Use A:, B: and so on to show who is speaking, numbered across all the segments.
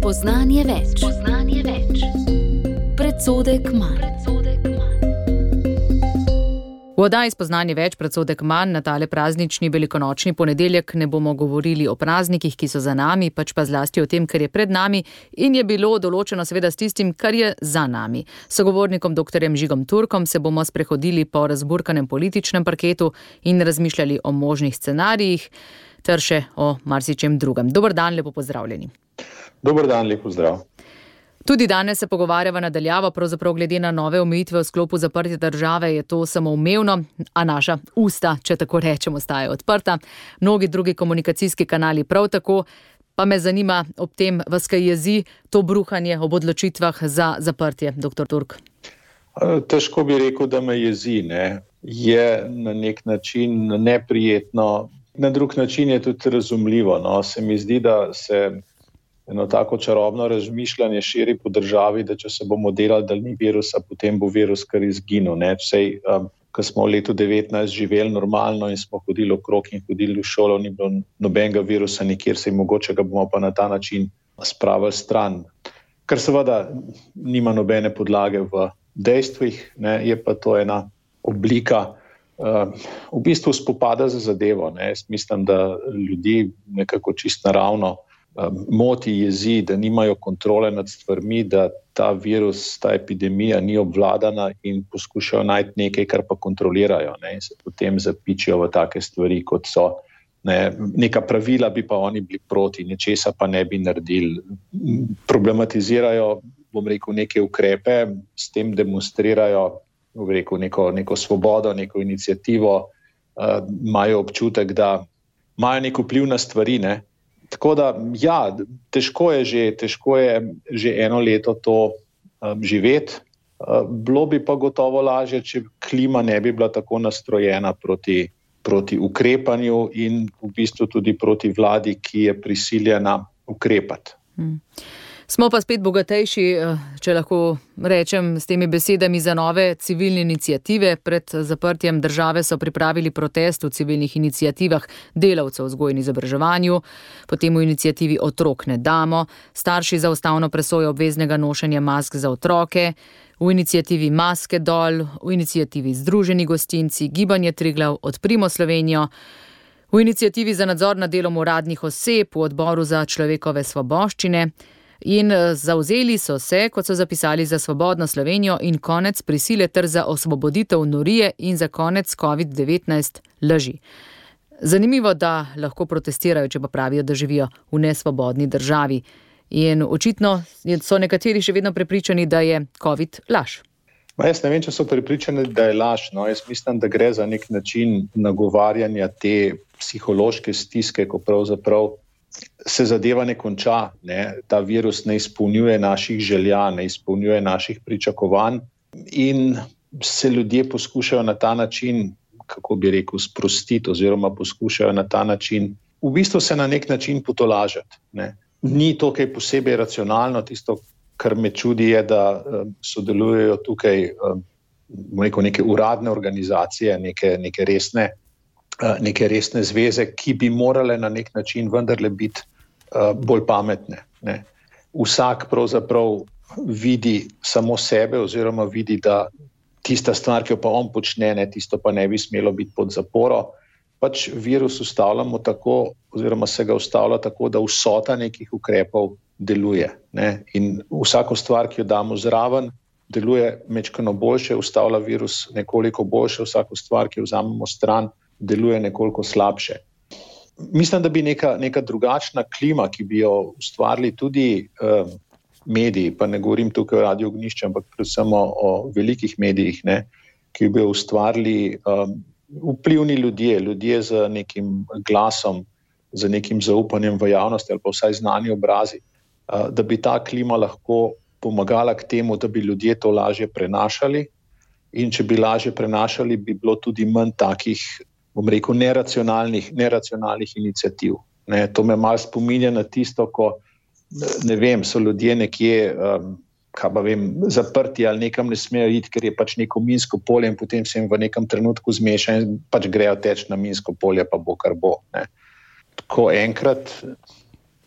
A: Spoznanje več. Predsodek manj. V oddaji Spoznanje več, predsodek manj na tale praznični velikonočni ponedeljek ne bomo govorili o praznikih, ki so za nami, pač pa zlasti o tem, kar je pred nami in je bilo določeno seveda s tistim, kar je za nami. S sogovornikom dr. Žigom Turkom se bomo sprehodili po razburkanem političnem parketu in razmišljali o možnih scenarijih ter še o marsičem drugem. Dober dan, lepo pozdravljeni.
B: Dober dan, lep pozdrav.
A: Tudi danes se pogovarjava nadaljavo, pravzaprav glede na nove omejitve v sklopu zaprtja države je to samoumevno, a naša usta, če tako rečemo, ostajajo odprta. Mnogi drugi komunikacijski kanali prav tako, pa me zanima ob tem, vas kaj jezi to bruhanje ob odločitvah za zaprtje, dr. Turk?
B: Težko bi rekel, da me jezi, ne. Je na nek način neprijetno, na drug način je tudi razumljivo, no. Se mi zdi, da se eno tako čarobno razmišljanje širi po državi, da če se bomo delali, da ni virusa, potem bo virus kar izginil, ne. Vsej, ko smo v letu 19 živeli normalno in smo hodili okrog in hodili v šolo, ni bilo nobenega virusa nikjer, sej mogoče ga bomo pa na ta način spravili stran. Kar seveda nima nobene podlage v dejstvih, ne, je pa to ena oblika v bistvu spopada za zadevo, ne. Jaz mislim, da ljudi nekako čisto naravno moti, jezi, da nimajo kontrole nad stvarmi, da ta virus, ta epidemija ni obvladana in poskušajo najti nekaj, kar pa kontrolirajo, ne, in se potem zapičijo v take stvari, kot so, ne, neka pravila bi pa oni bili proti, nečesa pa ne bi naredili. Problematizirajo, bom rekel, neke ukrepe, s tem demonstrirajo, bom rekel, neko svobodo, neko iniciativo, imajo občutek, da imajo nek vpliv na stvari, ne. Tako da, ja, težko je že eno leto to živeti. Bilo bi pa gotovo lažje, če klima ne bi bila tako nastrojena proti ukrepanju in v bistvu tudi proti vladi, ki je prisiljena ukrepati.
A: Smo pa spet bogatejši, če lahko rečem s temi besedami, za nove civilne iniciative. Pred zaprtjem države so pripravili protest v civilnih iniciativah delavcev v vzgoji in izobraževanju, potem v iniciativi Otrok ne damo, starši za ustavno presojo obveznega nošenja mask za otroke, v iniciativi Maske dol, v iniciativi Združeni gostinci, Gibanje Triglav, Odprimo Slovenijo, v iniciativi za nadzor nad delom uradnih oseb, v odboru za človekove svoboščine. In zavzeli so se, kot so zapisali, za svobodno Slovenijo in konec prisile ter za osvoboditev norije in za konec COVID-19 laži. Zanimivo, da lahko protestirajo, če pa pravijo, da živijo v nesvobodni državi. In očitno so nekateri še vedno prepričani, da je COVID laž.
B: Jaz ne vem, če so prepričani, da je laž. No, jaz mislim, da gre za nek način nagovarjanja te psihološke stiske, ko pravzaprav se zadeva ne konča, ne. Ta virus ne izpolnjuje naših želja, ne izpolnjuje naših pričakovanj in se ljudje poskušajo na ta način, kako bi rekel, sprostiti oziroma poskušajo na ta način, v bistvu se na nek način potolažiti, ne. Ni to kaj posebej racionalno, tisto, kar me čudi je, da sodelujejo tukaj neke uradne organizacije, neke resne zveze, ki bi morale na nek način vendarle biti bolj pametne, ne. Vsak pravzaprav vidi samo sebe oziroma vidi, da tista stvar, ki jo pa on počne, ne, tisto pa ne bi smelo biti pod zaporo. Pač virus ustavljamo tako oziroma se ga ustavlja tako, da vsota nekih ukrepov deluje, ne. In vsako stvar, ki jo damo zraven, deluje majčkeno boljše, ustavlja virus nekoliko boljše, vsako stvar, ki jo vzamemo stran, deluje nekoliko slabše. Mislim, da bi neka drugačna klima, ki bi jo ustvarili tudi mediji, pa ne govorim tukaj o Radio Ognjišče, ampak predvsem o velikih medijih, ne, ki bi jo ustvarili vplivni ljudje z nekim glasom, z nekim zaupanjem v javnosti ali pa vsaj znani obrazi, da bi ta klima lahko pomagala k temu, da bi ljudje to lažje prenašali in če bi lažje prenašali, bi bilo tudi manj takih, bom rekel, neracionalnih iniciativ. Ne, to me malo spominja na tisto, ko, ne vem, so ljudje nekje, zaprti ali nekam ne smejo iti, ker je pač neko minsko polje in potem se jim v nekem trenutku zmeša in pač grejo teč na minsko polje, pa bo kar bo. Ne. Tako enkrat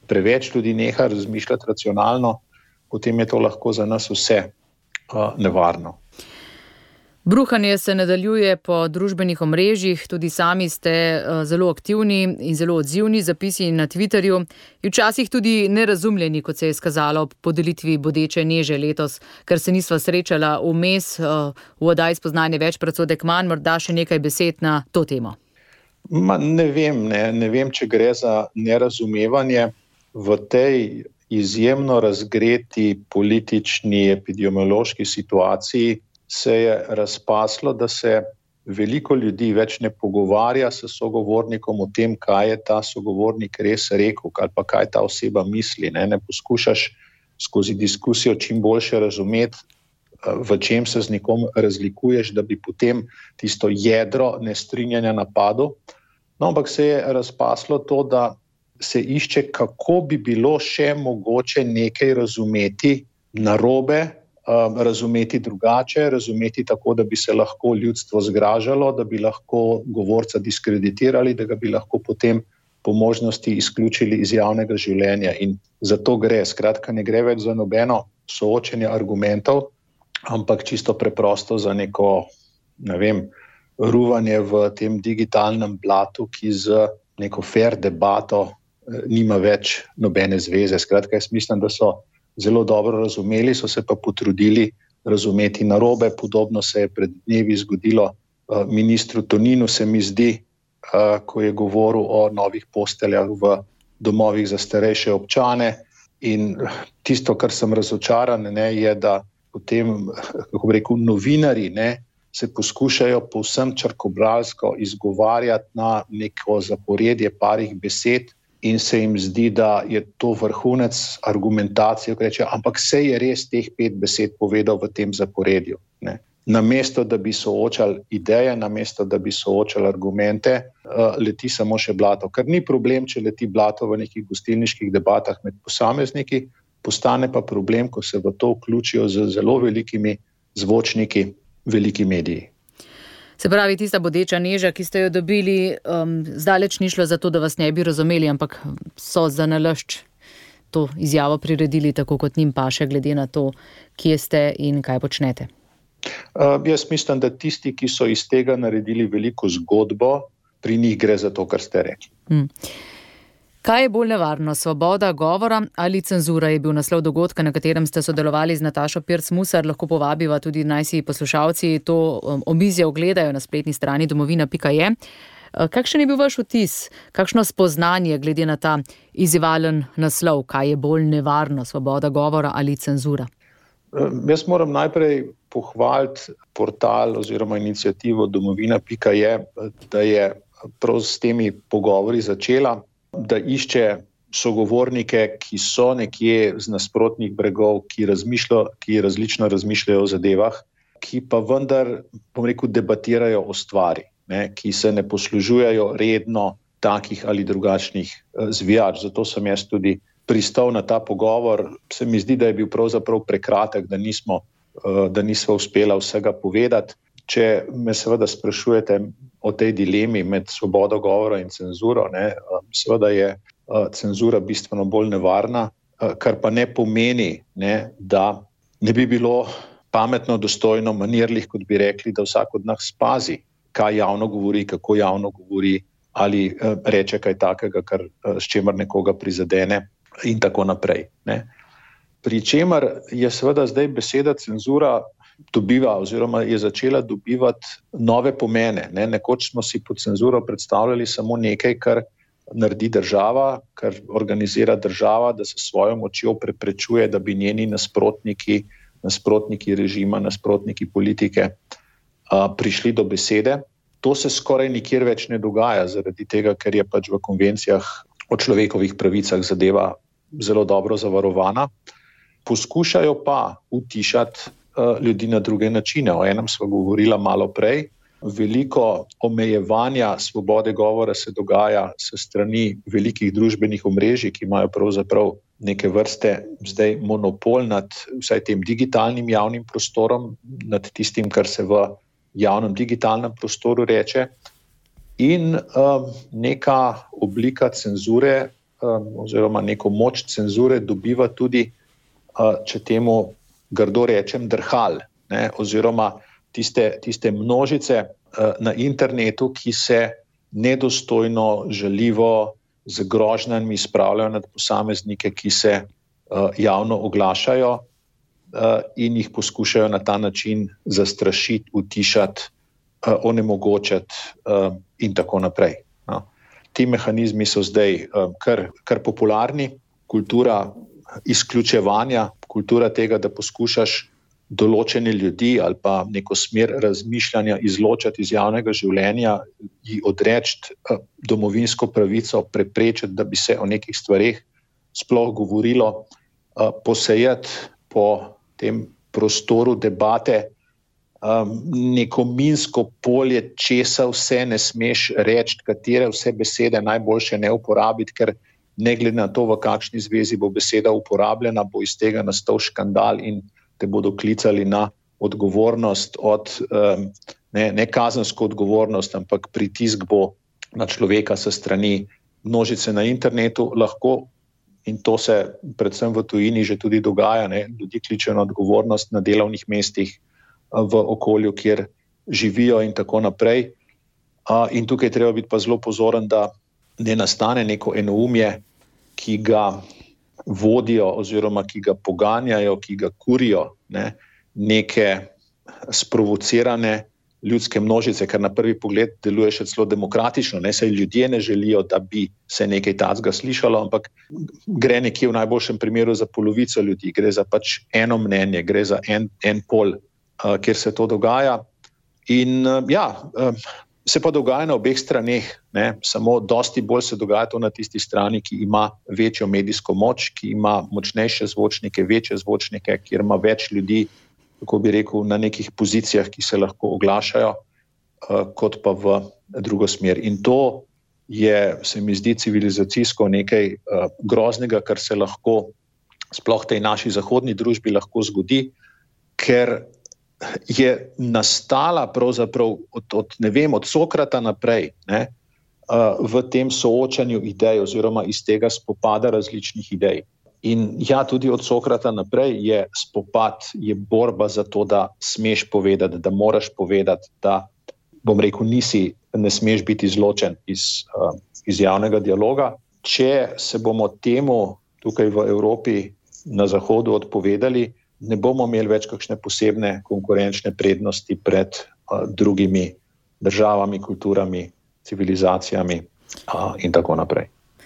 B: preveč ljudi neha razmišljati racionalno, potem je to lahko za nas vse nevarno.
A: Bruhanje se nadaljuje po družbenih omrežjih, tudi sami ste zelo aktivni in zelo odzivni, zapisi na Twitterju, in včasih tudi nerazumljeni, kot se je izkazalo ob podelitvi bodeče neže letos, ker se nisva srečala vmes v oddaji Spoznanje več, predsodek manj, morda še nekaj besed na to temo.
B: Ne vem, če gre za nerazumevanje. V tej izjemno razgreti politični epidemiološki situaciji se je razpaslo, da se veliko ljudi več ne pogovarja s sogovornikom o tem, kaj je ta sogovornik res rekel, ali pa kaj ta oseba misli. Ne poskušaš skozi diskusijo čim boljše razumeti, v čem se z nekom razlikuješ, da bi potem tisto jedro nestrinjanja napadel. No, ampak se je razpaslo to, da se išče, kako bi bilo še mogoče nekaj razumeti narobe, razumeti drugače, razumeti tako, da bi se lahko ljudstvo zgražalo, da bi lahko govorca diskreditirali, da ga bi lahko potem po možnosti izključili iz javnega življenja. In za to gre. Skratka, ne gre več za nobeno soočenje argumentov, ampak čisto preprosto za neko, ruvanje v tem digitalnem blatu, ki z neko fair debato nima več nobene zveze. Skratka, jaz mislim, da so zelo dobro razumeli, so se pa potrudili razumeti narobe. Podobno se je pred dnevi zgodilo ministru Toninu, se mi zdi, ko je govoril o novih posteljah v domovih za starejše občane. In tisto, kar sem razočaran, je, da potem, kako bi rekel, novinarji se poskušajo povsem črkobralsko izgovarjati na neko zaporedje parih besed, in se jim zdi, da je to vrhunec argumentacije, ko reče, ampak saj je res teh 5 besed povedal v tem zaporedju. Namesto, da bi soočali ideje, namesto, da bi soočali argumente, leti samo še blato. Kar ni problem, če leti blato v nekih gostilniških debatah med posamezniki, postane pa problem, ko se v to vključijo z zelo velikimi zvočniki, veliki mediji.
A: Se pravi, tista bodeča neža, ki ste jo dobili, zdaleč ni šlo za to, da vas ne bi razumeli, ampak so za nalašč to izjavo priredili tako, kot njim paše, glede na to, kje ste in kaj počnete.
B: Jaz mislim, da tisti, ki so iz tega naredili veliko zgodbo, pri njih gre za to, kar ste rekli.
A: Kaj je bolj nevarno, svoboda govora ali cenzura, je bil naslov dogodka, na katerem ste sodelovali z Natašo Pirc Musar. Lahko povabiva tudi naj si poslušalci to omizje ogledajo na spletni strani domovina.je. Kakšen je bil vaš vtis, kakšno spoznanje glede na ta izzivalen naslov, kaj je bolj nevarno, svoboda govora ali cenzura?
B: Jaz moram najprej pohvaliti portal oziroma inicijativo domovina.je, da je prav s temi pogovori začela, da išče sogovornike, ki so nekje z nasprotnih bregov, ki različno razmišljajo o zadevah, ki pa vendar, debatirajo o stvari, ki se ne poslužujejo redno takih ali drugačnih zvijač. Zato sem jaz tudi pristal na ta pogovor. Se mi zdi, da je bil pravzaprav prekratek, da nisva uspela vsega povedati. Če me seveda sprašujete o tej dilemi med svobodo govora in cenzuro, seveda je cenzura bistveno bolj nevarna, kar pa ne pomeni, da ne bi bilo pametno, dostojno, manirlih, kot bi rekli, da vsak od nas pazi, kaj javno govori, kako javno govori, ali reče kaj takega, s čemer nekoga prizadene in tako naprej. Pri čemer je seveda zdaj beseda cenzura dobiva oziroma je začela dobivati nove pomene. Nekoč smo si pod cenzuro predstavljali samo nekaj, kar naredi država, kar organizira država, da se svojo močjo preprečuje, da bi njeni nasprotniki režima, nasprotniki politike prišli do besede. To se skoraj nikjer več ne dogaja, zaradi tega, ker je pač v konvencijah o človekovih pravicah zadeva zelo dobro zavarovana. Poskušajo pa utišati ljudi na druge načine. O enem sva govorila malo prej. Veliko omejevanja svobode govora se dogaja s strani velikih družbenih omrežij, ki imajo pravzaprav neke vrste zdaj monopol nad vsaj tem digitalnim javnim prostorom, nad tistim, kar se v javnem digitalnem prostoru reče. In neka oblika cenzure oziroma neko moč cenzure dobiva tudi, če temu grdo rečem, drhal, ne, oziroma tiste množice na internetu, ki se nedostojno, žaljivo, z grožnjami spravljajo nad posameznike, ki se javno oglašajo in jih poskušajo na ta način zastrašiti, utišati, onemogočiti in tako naprej. No. Ti mehanizmi so zdaj kar popularni, kultura izključevanja, kultura tega, da poskušaš določene ljudi ali pa neko smer razmišljanja izločati iz javnega življenja, ji odreči domovinsko pravico, preprečiti, da bi se o nekih stvareh sploh govorilo, posejati po tem prostoru debate neko minsko polje, česa vse ne smeš reči, katere vse besede najboljše ne uporabiti, ker ne glede na to, v kakšni zvezi bo beseda uporabljena, bo iz tega nastal škandal in te bodo klicali na odgovornost ne kazensko odgovornost, ampak pritisk bo na človeka sa strani množice na internetu lahko, in to se predvsem v tujini že tudi dogaja, ne, ljudi kličejo na odgovornost na delovnih mestih, v okolju, kjer živijo in tako naprej. In tukaj treba biti pa zelo pozoren, da ne nastane neko enoumje, ki ga vodijo oziroma ki ga poganjajo, ki ga kurijo, ne, neke sprovocirane ljudske množice, kar na prvi pogled deluje še celo demokratično, ne, saj ljudje ne želijo, da bi se nekaj takega slišalo, ampak gre nekje v najboljšem primeru za polovico ljudi, gre za pač eno mnenje, gre za en pol, kjer se to dogaja. In se pa dogaja na obeh straneh, ne, samo dosti bolj se dogaja to na tisti strani, ki ima večjo medijsko moč, ki ima močnejše zvočnike, večje zvočnike, kjer ima več ljudi, kako bi rekel, na nekih pozicijah, ki se lahko oglašajo, kot pa v drugo smer. In to je, se mi zdi, civilizacijsko nekaj groznega, kar se lahko sploh tej naši zahodni družbi lahko zgodi, ker je nastala pravzaprav od Sokrata naprej, ne, v tem soočanju idej oziroma iz tega spopada različnih idej. In tudi od Sokrata naprej je spopad, je borba za to, da smeš povedati, da moraš povedati, da, bom rekel, ne smeš biti izločen iz javnega dialoga. Če se bomo temu tukaj v Evropi na Zahodu odpovedali, ne bomo imeli več kakšne posebne konkurenčne prednosti pred drugimi državami, kulturami, civilizacijami in tako naprej.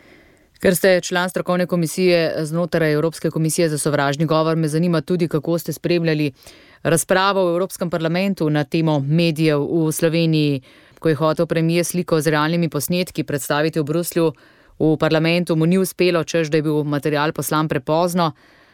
A: Ker ste član strokovne komisije znotraj Evropske komisije za sovražni govor, me zanima tudi, kako ste spremljali razpravo v Evropskem parlamentu na temo medijev v Sloveniji, ko je hotel premier sliko z realnimi posnetki predstaviti v Bruslju. V parlamentu mu ni uspelo, češ da je bil material poslan prepozno.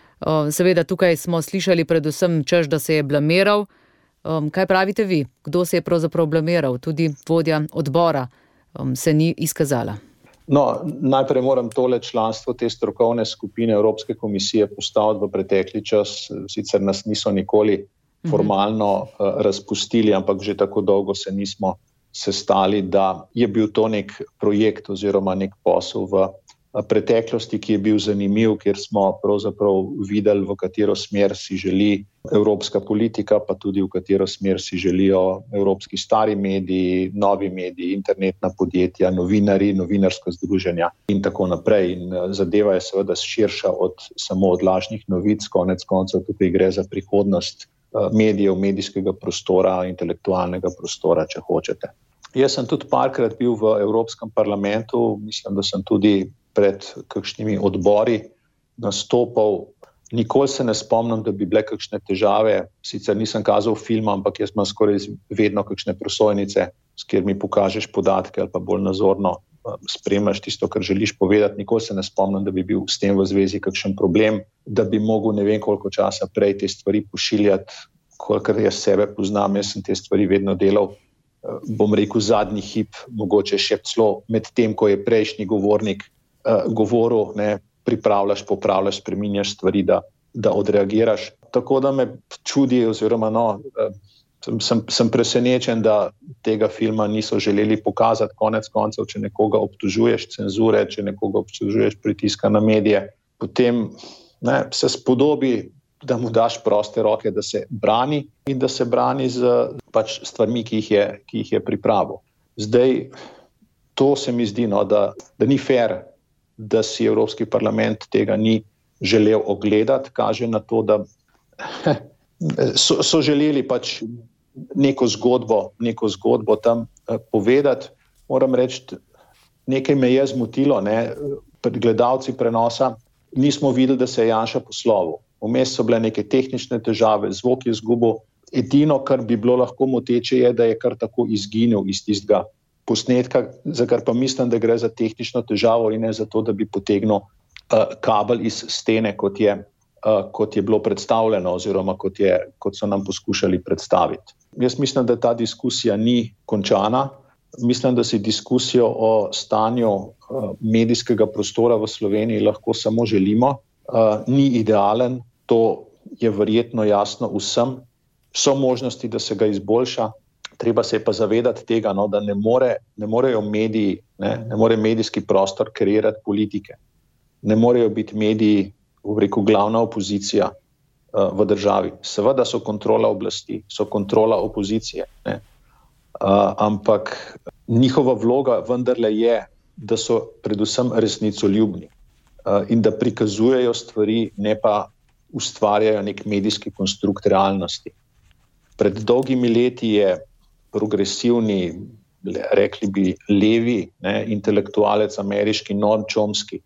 A: Seveda tukaj smo slišali predvsem, češ da se je blamiral. Kaj pravite vi? Kdo se je pravzaprav blamiral? Tudi vodja odbora se ni izkazala.
B: No, najprej moram tole članstvo te strokovne skupine Evropske komisije postaviti v pretekli čas. Sicer nas niso nikoli formalno razpustili, ampak že tako dolgo se nismo sestali, da je bil to nek projekt oziroma nek posel v preteklosti, ki je bil zanimiv, kjer smo pravzaprav videli, v katero smer si želi evropska politika, pa tudi v katero smer si želijo evropski stari mediji, novi mediji, internetna podjetja, novinarji, novinarska združenja in tako naprej. In zadeva je seveda širša samo od lažnih novic, konec koncev tukaj gre za prihodnost medijev, medijskega prostora, intelektualnega prostora, če hočete. Jaz sem tudi parkrat bil v Evropskem parlamentu, mislim, da sem tudi pred kakšnimi odbori nastopal. Nikoli se ne spomnim, da bi bile kakšne težave, sicer nisem kazal filma, ampak jaz imam skoraj vedno kakšne prosojnice, s kjer mi pokažeš podatke ali pa bolj nazorno spremljaš tisto, kar želiš povedati. Nikoli se ne spomnim, da bi bil s tem v zvezi kakšen problem, da bi mogel ne vem koliko časa prej te stvari pošiljati, kolikor jaz sebe poznam, jaz sem te stvari vedno delal, bom rekel, zadnji hip, mogoče še celo med tem, ko je prejšnji govornik govoril, ne, pripravljaš, popravljaš, spreminjaš stvari, da odreagiraš. Tako da me čudi oziroma sem presenečen, da tega filma niso želeli pokazati. Konec koncev, če nekoga obtožuješ cenzure, če nekoga obtožuješ pritiska na medije, potem se spodobi, da mu daš proste roke, da se brani in da se brani z stvarmi, ki jih je pripravil. Zdaj, to se mi zdi, da ni fair, da si Evropski parlament tega ni želel ogledati, kaže na to, da so želeli neko zgodbo tam povedati. Moram reči, nekaj me je zmotilo, gledalci prenosa nismo videli, da se je Janša poslovil. Vmes so bile neke tehnične težave, zvok je izgubil. Edino, kar bi bilo lahko moteče, je, da je kar tako izginil iz tistega posnetka, za kar pa mislim, da gre za tehnično težavo in ne za to, da bi potegnil kabel iz stene, kot je bilo predstavljeno oziroma kot so nam poskušali predstaviti. Jaz mislim, da ta diskusija ni končana. Mislim, da si diskusijo o stanju medijskega prostora v Sloveniji lahko samo želimo. Ni idealen, to je verjetno jasno vsem. So možnosti, da se ga izboljša. Treba se je pa zavedati tega, da ne morejo mediji, ne more medijski prostor kreirati politike. Ne morejo biti mediji, glavna opozicija v državi. Seveda so kontrola oblasti, so kontrola opozicije, ampak njihova vloga vendarle je, da so predvsem resnicoljubni in da prikazujejo stvari, ne pa ustvarjajo nek medijski konstrukt realnosti. Pred dolgimi leti je progresivni, rekli bi levi, intelektualec ameriški Noam Chomsky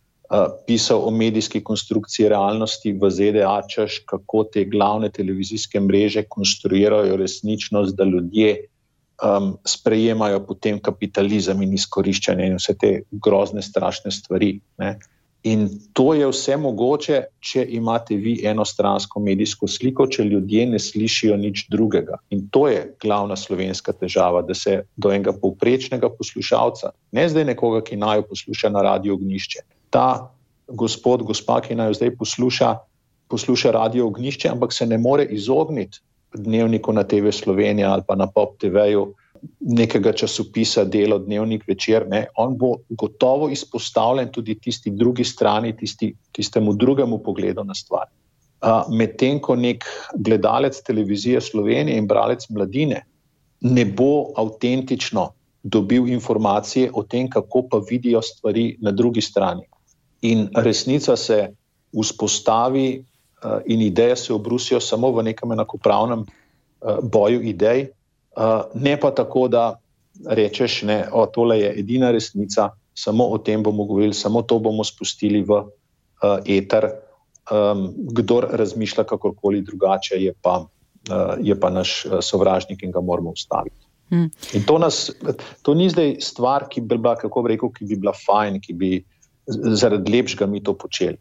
B: pisal o medijski konstrukciji realnosti v ZDA, češ kako te glavne televizijske mreže konstruirajo resničnost, da ljudje sprejemajo potem kapitalizem in izkoriščanje in vse te grozne, strašne stvari. In to je vse mogoče, če imate vi enostransko medijsko sliko, če ljudje ne slišijo nič drugega. In to je glavna slovenska težava, da se do enega povprečnega poslušalca, ne zdaj nekoga, ki naj posluša na Radio Ognjišče, ta gospa, ki naj zdaj posluša Radio Ognjišče, ampak se ne more izogniti Dnevniku na TV Slovenija ali pa na Pop TV-ju nekega časopisa Delo, Dnevnik, Večer, on bo gotovo izpostavljen tudi tisti drugi strani, tistemu drugemu pogledu na stvar. Medtem ko nek gledalec televizije Slovenije in bralec Mladine ne bo avtentično dobil informacije o tem, kako pa vidijo stvari na drugi strani. In resnica se vzpostavi in ideje se obrusijo samo v nekem enakopravnem boju idej, ne pa tako, da rečeš, tole je edina resnica, samo o tem bomo govorili, samo to bomo spustili v eter. Kdor razmišlja kakorkoli drugače, je pa naš sovražnik in ga moramo ustaviti. In to ni zdaj stvar, ki bi bila fajn, ki bi zaradi lepšega mi to počeli.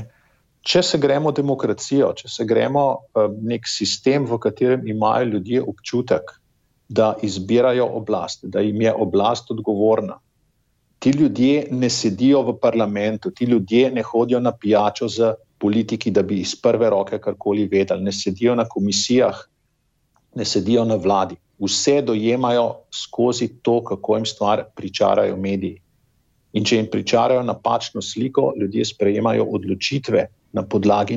B: Če se gremo demokracijo, če se gremo nek sistem, v katerem imajo ljudje občutek, da izbirajo oblast, da jim je oblast odgovorna. Ti ljudje ne sedijo v parlamentu, ti ljudje ne hodijo na pijačo z politiki, da bi iz prve roke karkoli vedeli, ne sedijo na komisijah, ne sedijo na vladi. Vse dojemajo skozi to, kako jim stvar pričarajo mediji. In če jim pričarajo napačno sliko, ljudje sprejemajo odločitve na podlagi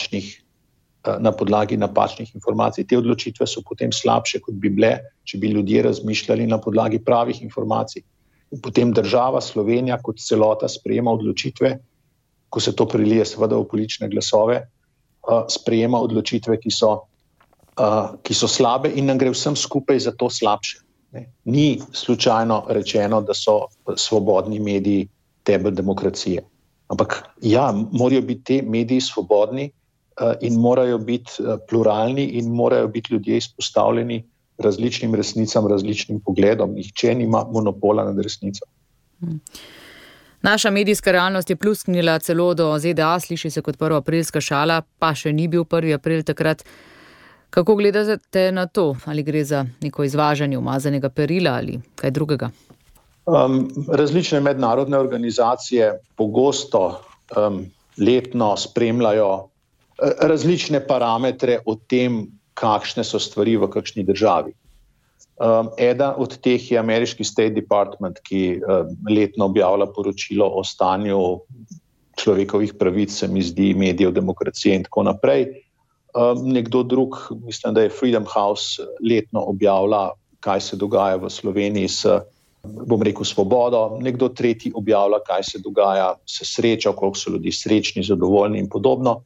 B: napačnih informacij. Te odločitve so potem slabše, kot bi bile, če bi ljudje razmišljali na podlagi pravih informacij. In potem država Slovenija kot celota sprejema odločitve, ko se to prelije seveda v politične glasove, sprejema odločitve, ki so slabe in nam gre vsem skupaj za to slabše. Ni slučajno rečeno, da so svobodni mediji temelj demokracije. Ampak morajo biti te mediji svobodni in morajo biti pluralni in morajo biti ljudje izpostavljeni različnim resnicam, različnim pogledom. Nihče nima monopola nad resnico.
A: Naša medijska realnost je plusknila celo do ZDA, sliši se kot 1. aprilska šala, pa še ni bil 1. april takrat. Kako gledate na to? Ali gre za neko izvažanje umazanega perila ali kaj drugega?
B: Različne mednarodne organizacije pogosto letno spremljajo različne parametre o tem, kakšne so stvari v kakšni državi. Eden od teh je ameriški State Department, ki letno objavlja poročilo o stanju človekovih pravic, se mi zdi, medijev, demokracije in tako naprej. Nekdo drug, mislim, da je Freedom House, letno objavlja, kaj se dogaja v Sloveniji s, bom rekel, svobodo. Nekdo tretji objavlja, kaj se dogaja, se sreča, koliko so ljudi srečni, zadovoljni in podobno.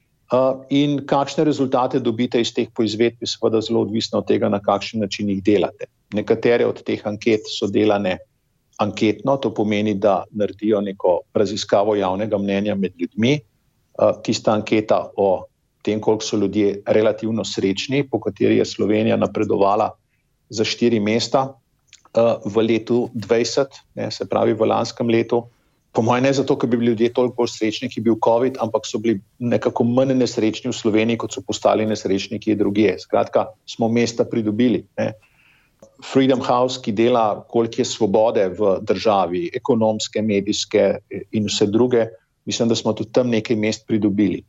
B: In kakšne rezultate dobite iz teh poizvedb, je seveda zelo odvisno od tega, na kakšen način jih delate. Nekatere od teh anket so delane anketno, to pomeni, da naredijo neko raziskavo javnega mnenja med ljudmi. Tista anketa o tem, koliko so ljudje relativno srečni, po kateri je Slovenija napredovala za 4 mesta v letu 2020, se pravi v lanskem letu. Po mojem ne zato, ker bi bili ljudje toliko bolj srečni, ki je bil COVID, ampak so bili nekako manj nesrečni v Sloveniji, kot so postali nesrečni kje drugje. Skratka, smo mesta pridobili. Freedom House, ki dela, koliko je svobode v državi, ekonomske, medijske in vse druge, mislim, da smo tudi tam nekaj mest pridobili.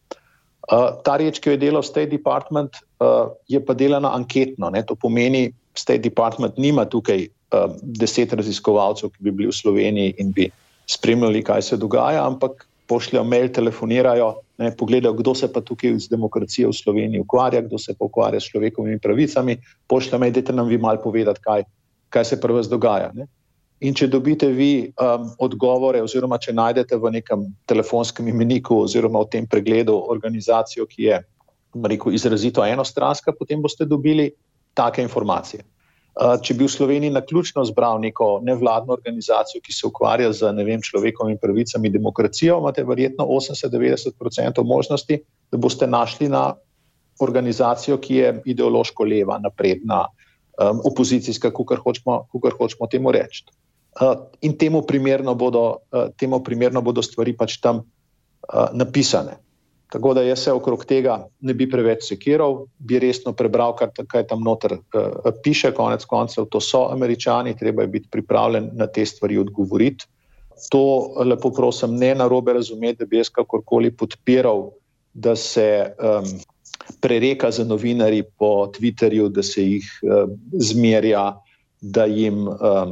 B: Ta reč, ki jo je delal State Department, je pa delana anketno. To pomeni, State Department nima tukaj 10 raziskovalcev, ki bi bili v Sloveniji in bi spremljali, kaj se dogaja, ampak pošljajo mail, telefonirajo, pogledajo, kdo se pa tukaj z demokracijo v Sloveniji ukvarja, kdo se pa ukvarja s človekovimi pravicami, pošljajo mail, dajte nam vi malo povedati, kaj se pri vas dogaja. In če dobite vi odgovore oziroma če najdete v nekem telefonskem imeniku oziroma v tem pregledu organizacijo, ki je, rekel, izrazito enostranska, potem boste dobili take informacije. Če bi v Sloveniji naključno zbral neko nevladno organizacijo, ki se ukvarja z, človekovimi pravicami, demokracijo, imate verjetno 80-90% možnosti, da boste našli na organizacijo, ki je ideološko leva, napredna, opozicijska, kakor hočemo temu reči. In temu primerno bodo stvari pač tam napisane. Tako da jaz se okrog tega ne bi preveč sekiral, bi resno prebral, kaj tam noter piše, konec koncev, to so Američani, treba je biti pripravljen na te stvari odgovoriti. To, lepo prosim, ne narobe razumeti, da bi jaz kakorkoli podpiral, da se prereka za novinarji po Twitterju, da se jih zmerja, da jim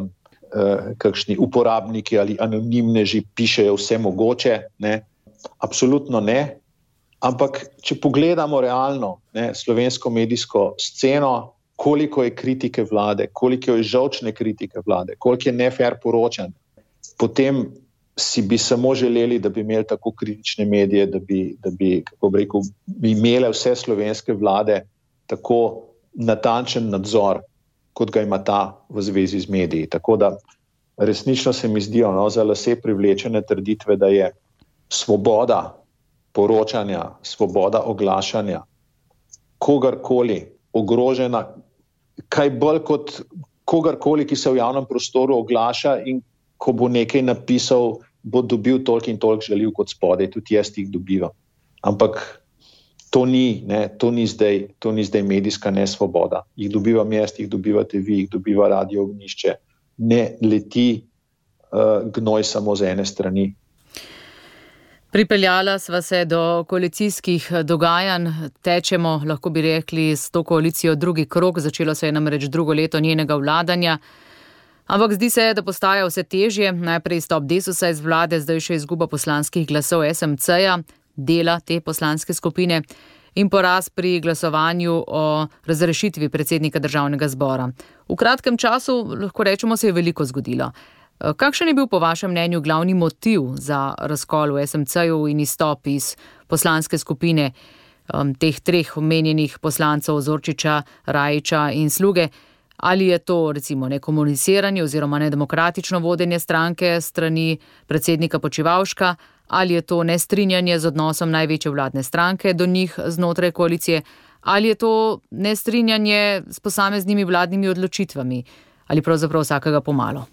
B: kakšni uporabniki ali anonimneži pišejo vse mogoče. Absolutno ne. Ampak, če pogledamo realno slovensko medijsko sceno, koliko je kritike vlade, koliko je žolčne kritike vlade, koliko je nefair poročanj, potem bi samo želeli, da bi imeli tako kritične medije, da bi, kako bi rekel, imele vse slovenske vlade tako natančen nadzor, kot ga ima ta v zvezi z mediji. Tako da resnično se mi zdijo za lase privlečene trditve, da je svoboda poročanja, svoboda oglašanja, kogarkoli ogrožena, kaj bolj kot kogarkoli, ki se v javnem prostoru oglaša in ko bo nekaj napisal, bo dobil toliko in toliko žaljiv kot spodaj, tudi jaz jih dobivam. Ampak to ni zdaj medijska nesvoboda. Jih dobivam jaz, jih dobivate vi, jih dobiva Radio Ognjišče. Ne leti gnoj samo z ene strani.
A: Pripeljala sva se do koalicijskih dogajanj, tečemo, lahko bi rekli, s to koalicijo drugi krog, začelo se je namreč drugo leto njenega vladanja. Ampak zdi se, da postaja vse težje, najprej izstop Desusa iz vlade, zdaj še izguba poslanskih glasov SMC-ja, dela te poslanske skupine in poraz pri glasovanju o razrešitvi predsednika Državnega zbora. V kratkem času, lahko rečemo, se je veliko zgodilo. Kakšen je bil po vašem mnenju glavni motiv za razkol v SMC-ju in izstop iz poslanske skupine teh 3 omenjenih poslancev Zorčiča, Rajića in Sluge? Ali je to recimo nekomuniciranje oziroma nedemokratično vodenje stranke strani predsednika Počivalška, ali je to nestrinjanje z odnosom največje vladne stranke do njih znotraj koalicije, ali je to nestrinjanje s posameznimi vladnimi odločitvami, ali pravzaprav vsakega pomalo?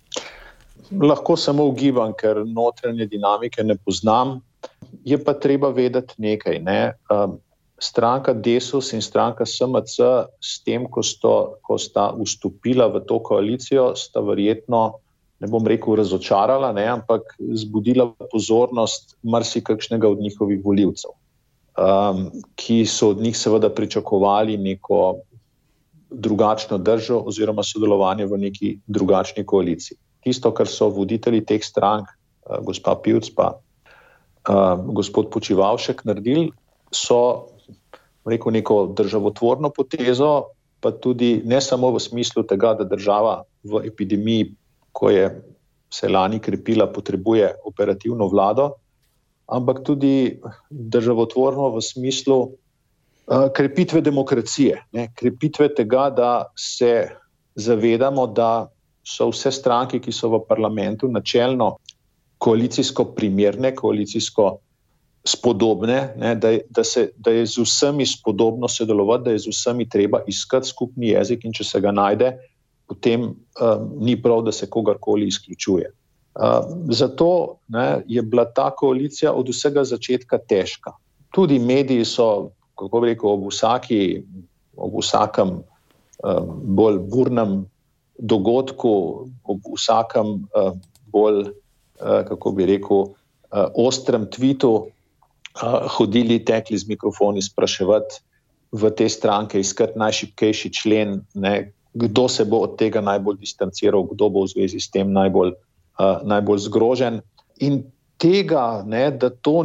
B: Lahko samo ugibam, ker notranje dinamike ne poznam. Je pa treba vedeti nekaj. Stranka Desus in stranka SMC s tem, ko sta vstopila v to koalicijo, sta verjetno, ne bom rekel razočarala, ampak zbudila pozornost marsikakšnega od njihovih volivcev. ki so od njih seveda pričakovali neko drugačno držo oziroma sodelovanje v neki drugačni koaliciji. Tisto, kar so voditelji teh strank, gospa Pivc pa gospod Počivalšek naredili, so neko državotvorno potezo, pa tudi ne samo v smislu tega, da država v epidemiji, ko je se lani krepila, potrebuje operativno vlado, ampak tudi državotvorno v smislu krepitve demokracije, krepitve tega, da se zavedamo, da so vse stranke, ki so v parlamentu, načelno koalicijsko primerne, koalicijsko spodobne, da je z vsemi spodobno sodelovati, da je z vsemi treba iskati skupni jezik in če se ga najde, potem ni prav, da se kogarkoli izključuje. Zato je bila ta koalicija od vsega začetka težka. Tudi mediji so, kako bi rekel, ob vsakem bolj burnem dogodku, ob vsakem bolj, kako bi rekel, ostrem tvitu hodili, tekli z mikrofoni spraševati v te stranke, iskati najšibkejši člen, kdo se bo od tega najbolj distanciral, kdo bo v zvezi s tem najbolj zgrožen. In tega, da to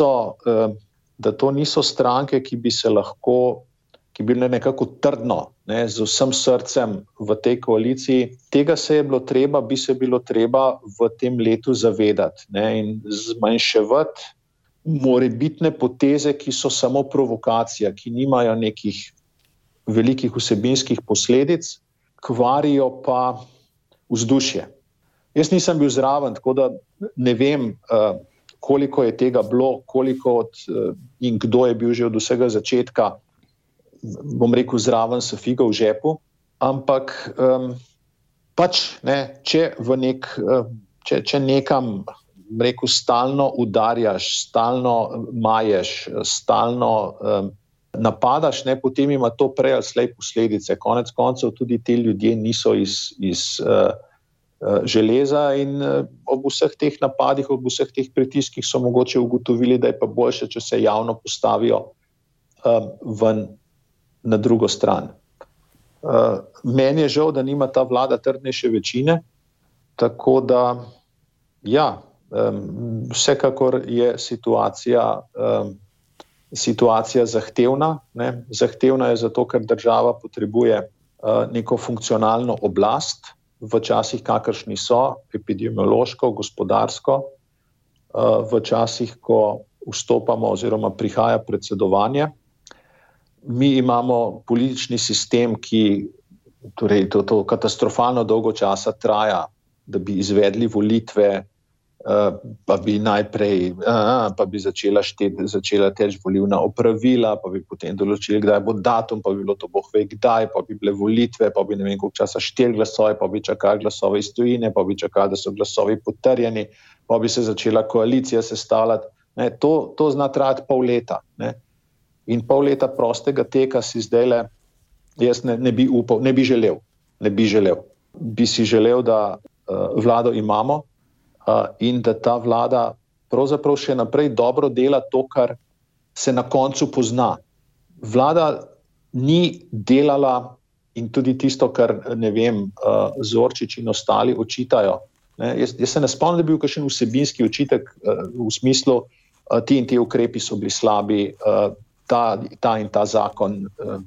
B: niso stranke, ki bi se lahko, ki bi bile nekako trdno, z vsem srcem v tej koaliciji, tega bi se bilo treba v tem letu zavedati, in zmanjševati morebitne poteze, ki so samo provokacija, ki nimajo nekih velikih vsebinskih posledic, kvarijo pa vzdušje. Jaz nisem bil zraven, tako da ne vem, koliko je tega bilo, in kdo je bil že od vsega začetka, bom rekel, zraven s figo v žepu, ampak če nekam, rekel, stalno udarjaš, stalno maješ, stalno napadaš, potem ima to prej ali slej posledice. Konec koncev tudi ti ljudje niso iz železa in ob vseh teh napadih, ob vseh teh pritiskih so mogoče ugotovili, da je pa boljše, če se javno postavijo ven na drugo stran. Meni je žal, da nima ta vlada trdnejše večine, tako da vsekakor je situacija zahtevna. Zahtevna je zato, ker država potrebuje neko funkcionalno oblast v časih, kakršni so, epidemiološko, gospodarsko, v časih, ko vstopamo oziroma prihaja predsedovanje. Mi imamo politični sistem, ki to katastrofalno dolgo časa traja, da bi izvedli volitve, pa bi najprej začela teči volilna opravila, pa bi potem določili, kdaj bo datum, pa bi bilo to boh ve kdaj, pa bi bile volitve, pa bi ne vem koliko časa šteli glasove, pa bi čakali glasove iz tujine, pa bi čakali, da so glasovi potrjeni, pa bi se začela koalicija sestavljati. To zna trajati pol leta. In pol leta prostega teka si zdajle, jaz ne bi upal, ne bi želel. Bi si želel, da vlado imamo, in da ta vlada pravzaprav še naprej dobro dela to, kar se na koncu pozna. Vlada ni delala in tudi tisto, kar, Zorčič in ostali očitajo. Jaz se ne spomnim, da je bil kakšen vsebinski očitek v smislu, ti in ti ukrepi so bili slabi, ta in ta zakon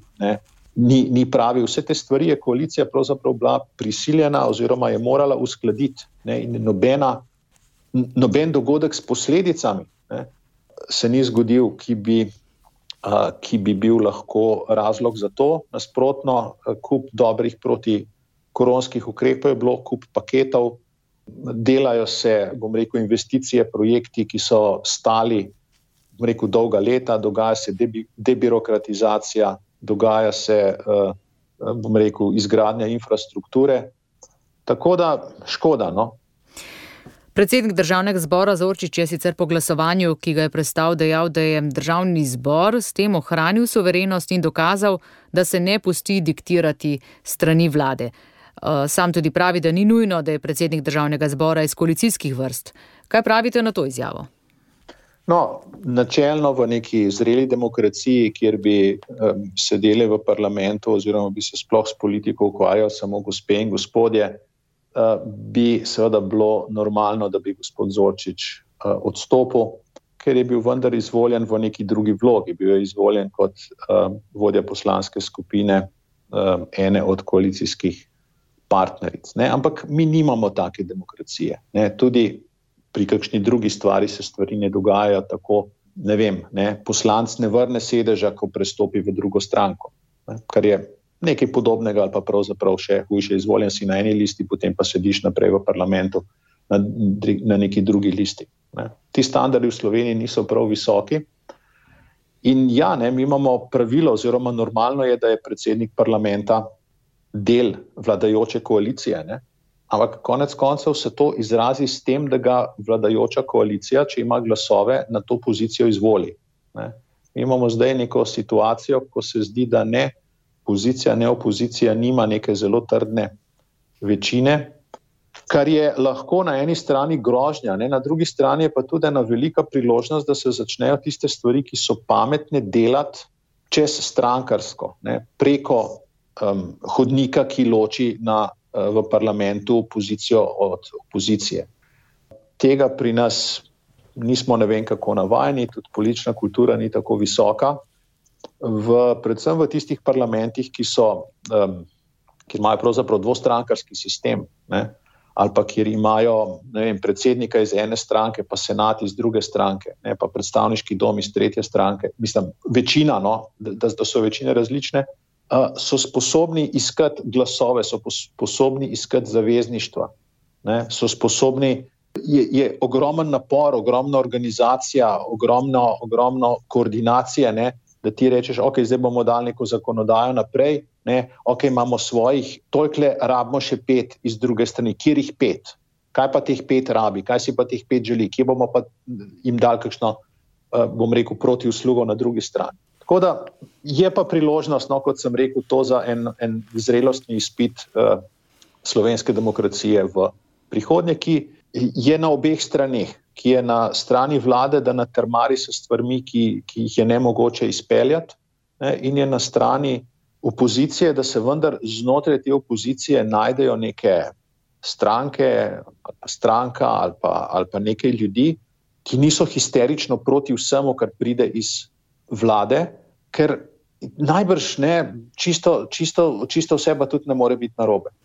B: ni pravi. Vse te stvari je koalicija pravzaprav bila prisiljena oziroma je morala uskladiti. In noben dogodek s posledicami se ni zgodil, ki bi bil lahko razlog za to. Nasprotno, kup dobrih protikoronskih ukrepov je bilo, kup paketov, delajo se, investicije, projekti, ki so stali, dolga leta, dogaja se debirokratizacija, dogaja se, izgradnja infrastrukture. Tako da škoda,
A: Predsednik Državnega zbora Zorčič je sicer po glasovanju, ki ga je prestal, dejal, da je Državni zbor s tem ohranil suverenost in dokazal, da se ne pusti diktirati strani vlade. Sam tudi pravi, da ni nujno, da je predsednik Državnega zbora iz koalicijskih vrst. Kaj pravite na to izjavo?
B: No, načelno v neki zreli demokraciji, kjer bi sedeli v parlamentu oziroma bi se sploh s politiko ukvarjali samo gospe in gospodje, bi seveda bilo normalno, da bi gospod Zorčič odstopil, ker je bil vendar izvoljen v neki drugi vlogi. Bil je izvoljen kot vodja poslanske skupine ene od koalicijskih partneric. Ne? Ampak mi nimamo take demokracije. Ne? Tudi pri kakšni drugi stvari se stvari ne dogajajo tako, ne vem, poslanec ne vrne sedeža, ko prestopi v drugo stranko, ne? Kar je nekaj podobnega ali pa pravzaprav še hujše. Izvoljen si na eni listi, potem pa sediš naprej v parlamentu na neki drugi listi. Ne? Ti standardi v Sloveniji niso prav visoki. In ja, mi imamo pravilo oziroma normalno je, da je predsednik parlamenta del vladajoče koalicije, ne? Ampak konec koncev se to izrazi s tem, da ga vladajoča koalicija, če ima glasove, na to pozicijo izvoli. Ne? Mi imamo zdaj neko situacijo, ko se zdi, da ne pozicija, ne opozicija nima neke zelo trdne večine, kar je lahko na eni strani grožnja, ne? Na drugi strani je pa tudi ena velika priložnost, da se začnejo tiste stvari, ki so pametne, delati čez strankarsko, ne? Preko hodnika, ki loči v parlamentu pozicijo od opozicije. Tega pri nas nismo ne vem kako navajeni, tudi politična kultura ni tako visoka. Predvsem v tistih parlamentih, kjer imajo pravzaprav dvostrankarski sistem, ne? Ali pa kjer imajo predsednika iz ene stranke, pa senat iz druge stranke, ne? Pa predstavniški dom iz tretje stranke. Mislim, večina, da so večine različne, so sposobni iskati glasove, so sposobni iskati zavezništva, ne? So sposobni, je ogromen napor, ogromna organizacija, ogromno koordinacije, ne? Da ti rečeš, ok, zdaj bomo dali neko zakonodajo naprej, ne? Ok, imamo svojih, tolikle rabimo še 5 iz druge strani, kjer jih 5? Kaj pa teh 5 rabi? Kaj si pa teh 5 želi? Kje bomo pa jim dali kakšno, proti uslugo na drugi strani? Tako da je pa priložnost, kot sem rekel, to za en zrelostni izpit slovenske demokracije v prihodnje, ki je na obeh straneh, ki je na strani vlade, da natrmari se stvarmi, ki jih je nemogoče izpeljati, ne, in je na strani opozicije, da se vendar znotraj te opozicije najdejo neke stranke, stranka ali pa nekaj ljudi, ki niso histerično proti vsemu, kar pride iz vlade, ker najbrž ne, čisto vse pa tudi ne more biti narobe.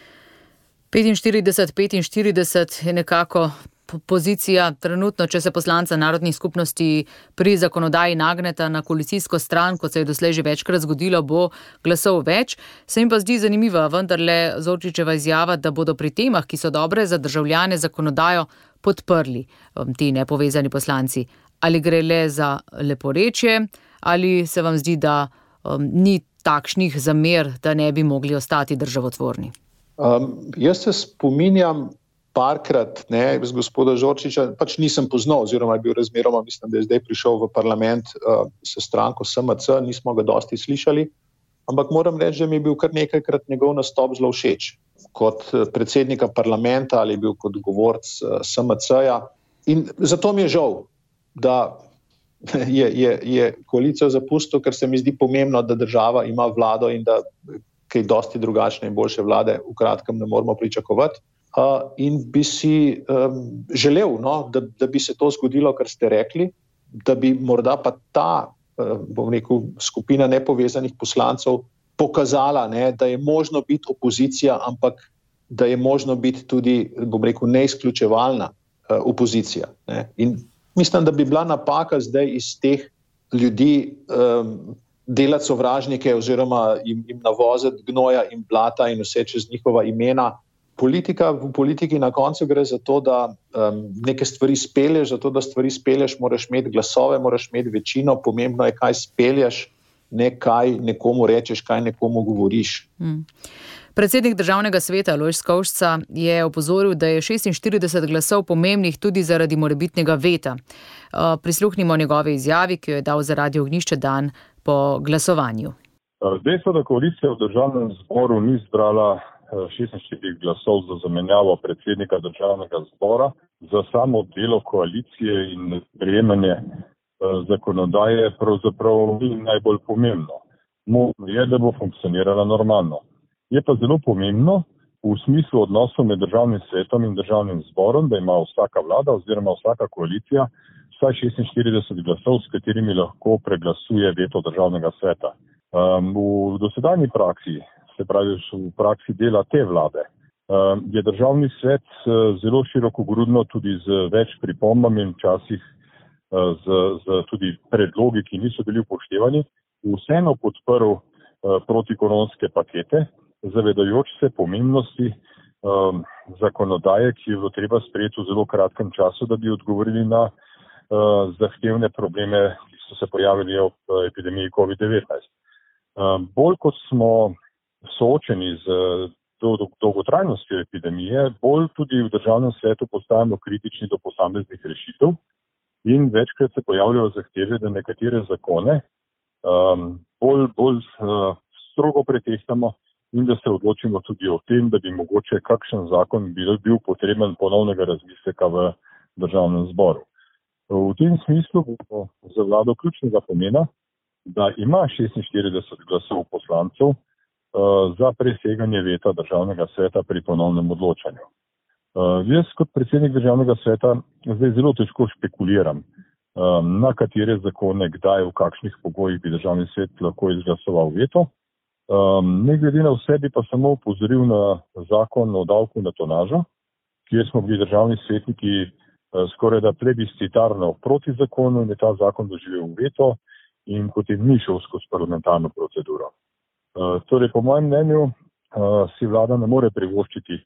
A: 45 je nekako pozicija trenutno, če se poslanca narodnih skupnosti pri zakonodaji nagneta na koalicijsko stran, kot se je doslej že večkrat zgodilo, bo glasov več. Se mi pa zdi zanimiva vendarle Zorčičeva izjava, da bodo pri temah, ki so dobre za državljane, zakonodajo podprli ti nepovezani poslanci. Ali gre le za leporečje, ali se vam zdi, da ni takšnih zamer, da ne bi mogli ostati državotvorni?
B: Jaz se spominjam parkrat z gospoda Zorčiča, pač nisem poznal, oziroma je bil razmeroma, mislim, da je zdaj prišel v parlament s stranko SMC, nismo ga dosti slišali, ampak moram reči, da mi je bil kar nekajkrat njegov nastop zelo všeč. Kot predsednika parlamenta ali je bil kot govorc SMC-ja. In zato mi je žal, da je koalicijo zapustil, ker se mi zdi pomembno, da država ima vlado in da kaj dosti drugačne in boljše vlade v kratkem ne moramo pričakovati. In bi si želel, da bi se to zgodilo, kar ste rekli, da bi morda pa ta, skupina nepovezanih poslancev pokazala, da je možno biti opozicija, ampak da je možno biti tudi, neizključevalna opozicija. In mislim, da bi bila napaka zdaj iz teh ljudi delati sovražnike oziroma jim navoziti gnoja in blata in vse čez njihova imena. V politiki na koncu gre za to, da neke stvari spelješ, za to, da stvari spelješ, moraš imeti glasove, moraš imeti večino, pomembno je, kaj spelješ, ne kaj nekomu rečeš, kaj nekomu govoriš.
A: Predsednik Državnega sveta Alojz Skovšca je opozoril, da je 46 glasov pomembnih tudi zaradi morebitnega veta. Prisluhnimo njegove izjavi, ki jo je dal za Radio Ognjišče dan po glasovanju.
C: Dejstvo, da koalicija v Državnem zboru ni zbrala 46 glasov za zamenjavo predsednika državnega zbora, za samo delo koalicije in sprejemanje zakonodaje pravzaprav ni najbolj pomembno. Možno je, da bo funkcionirala normalno. Je pa zelo pomembno v smislu odnosov med državnim svetom in državnim zborom, da ima vsaka vlada oziroma vsaka koalicija vsaj 46 glasov, s katerimi lahko preglasuje veto državnega sveta. V dosedanji praksi, se pravi v praksi dela te vlade, je državni svet zelo širokogrudno tudi z več pripombami in včasih z tudi predlogi, ki niso bili upoštevani, vseeno podprl protikoronske pakete, zavedajoč se pomembnosti zakonodaje, ki je bilo treba sprejeti v zelo kratkem času, da bi odgovorili na zahtevne probleme, ki so se pojavili ob epidemiji COVID-19. Bolj kot smo soočeni z dolgotrajnostjo epidemije, bolj tudi v državnem svetu postajamo kritični do posameznih rešitev in večkrat se pojavljajo zahteve, da nekatere zakone bolj strogo pretehtamo in da se odločimo tudi o tem, da bi mogoče kakšen zakon bil potreben ponovnega razmisleka v državnem zboru. V tem smislu bo za vlado ključnega pomena, da ima 46 glasov poslancev za preseganje veta državnega sveta pri ponovnem odločanju. Jaz kot predsednik državnega sveta zdaj zelo težko špekuliram, na katere zakone, kdaj, v kakšnih pogojih bi državni svet lahko izglasoval veto. Ne glede na vse bi pa samo upozoril na zakon o davku na tonažo, kjer smo bili državni svetniki skoraj da plebiscitarno proti zakonu in je ta zakon doživel veto in potem ni šel skozi parlamentarno proceduro. Torej, po mojem mnenju si vlada ne more privoščiti,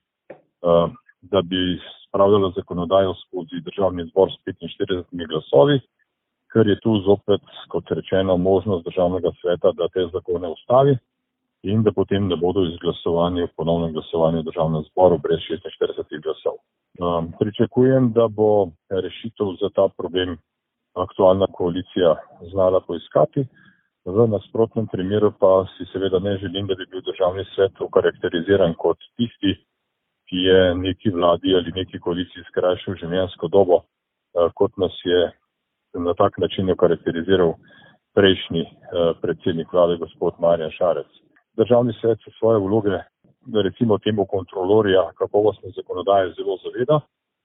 C: da bi spravljala zakonodajo skozi državni zbor s 45 glasovi, ker je tu zopet, kot rečeno, možnost državnega sveta, da te zakone ustavi in da potem ne bodo izglasovani v ponovnem glasovanju v državnem zboru brez 46 glasov. Pričakujem, da bo rešitev za ta problem aktualna koalicija znala poiskati. V nasprotnem primeru pa si seveda ne želim, da bi bil državni svet okarakteriziran kot tisti, ki je neki vladi ali neki koaliciji skrajšal življenjsko dobo, kot nas je na tak način okarakteriziral prejšnji predsednik vlade, gospod Marjan Šarec. Državni svet se svoje vloge, recimo temu kontrolorja kakovostne zakonodaje, zelo zaveda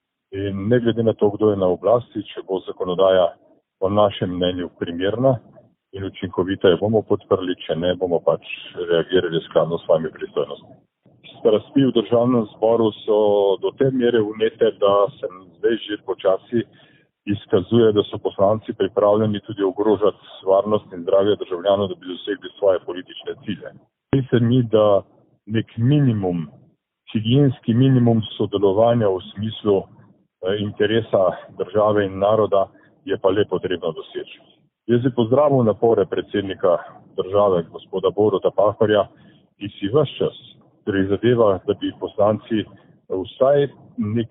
C: in ne glede na to, kdo je na oblasti, če bo zakonodaja po našem mnenju primerna in učinkovita, jo bomo podprli, če ne, bomo pač reagirali skladno s svojimi pristojnostmi. Strasti v državnem zboru so do te mere vnete, da se zdaj že počasi izkazuje, da so poslanci pripravljeni tudi ogrožati varnost in zdravje državljanov, da bi dosegli svoje politične cilje. Zdi se mi, da nek minimum, higienski minimum sodelovanja v smislu interesa države in naroda je pa le potrebno doseči. Jaz bi pozdravil napore predsednika države, gospoda Boruta Pahorja, ki si ves čas prizadeva, da bi poslanci vsaj nek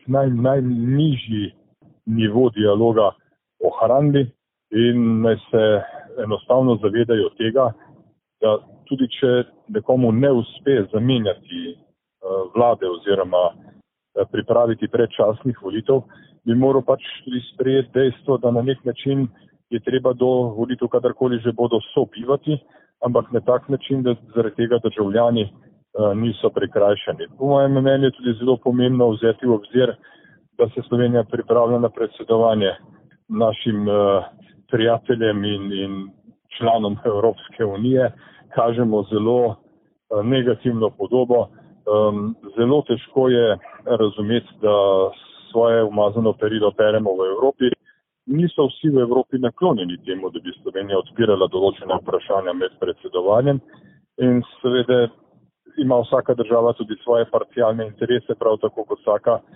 C: najnižji nivo dialoga ohranili in naj se enostavno zavedajo tega, da tudi če nekomu ne uspe zamenjati vlade oziroma pripraviti predčasnih volitev, bi moral pač tudi sprejeti dejstvo, da na nek način je treba do volitev kadarkoli že bodo sobivati, ampak na tak način, da zaradi tega državljani niso prikrajšani. Po mojem mnenju je tudi zelo pomembno vzeti v obzir, da se Slovenija pripravlja na predsedovanje našim prijateljem in članom Evropske unije. Kažemo zelo negativno podobo. Zelo težko je razumeti, da svoje umazano perilo peremo v Evropi. Niso vsi v Evropi naklonjeni temu, da bi Slovenija odpirala določene vprašanja med predsedovanjem in seveda ima vsaka država tudi svoje parcialne interese, prav tako kot